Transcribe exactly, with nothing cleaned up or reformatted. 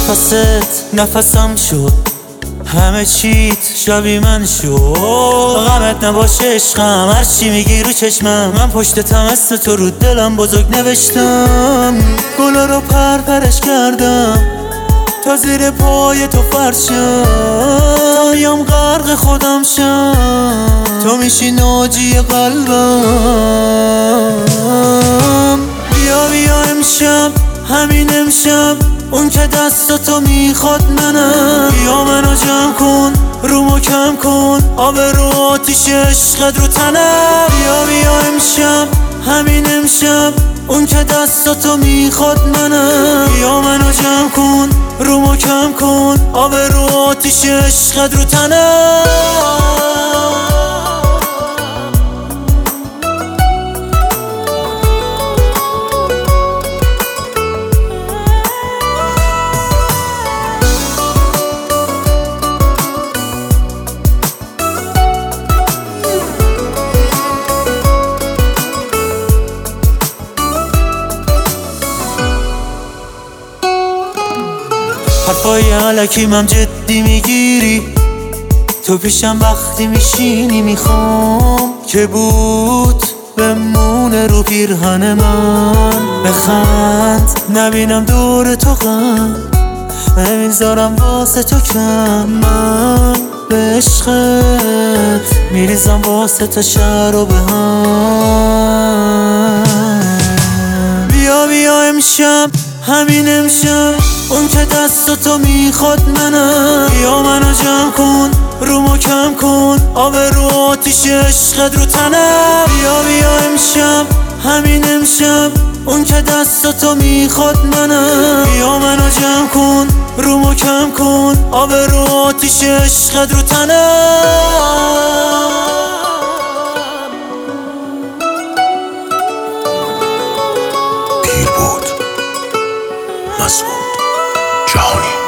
نفست نفسم شد، همه چیت شبیه من شد. غمت نباشه عشقم، هرچی میگی رو چشمم، من پشتتم اسم تو رو دلم بزرگ نوشتم. گلا رو پرپرش کردم تا زیر پای تو فرشم، تا میام غرق خودم شم، تو میشی ناجی قلبم. بیا بیا امشب، همین امشب، اون که دستاتو میخواد منم. بیا منو جمع کن، رومو کم کن، آب رو آتیش عشقت رو تنم. بیا بیا امشب، همین امشب، اون که دستاتو میخواد منم. بیا منو جمع کن، رومو کم کن، آب رو آتیش عشقت رو تنم. حرفای علکی من جدی میگیری، تو پیشم وقتی میشینی میخوام که بود بمونه رو پیرهن من. بخند نبینم دور تو غم، نمیذارم واسه تو کم. من به عشقت میریزم واسه تا شهر و به هم. بیا بیا امشب، همین امشب، اون که دستاتو میخواد منم. بیا منو جمع کن، رومو کم کن، آب رو آتیش عشقت رو تنم. بیا بیا امشب، همین امشب، اون که دستاتو میخواد منم. بیا منو جمع کن، رومو کم کن، آب رو آتیش عشقت رو تنم. پیر بود مسعود جهانی.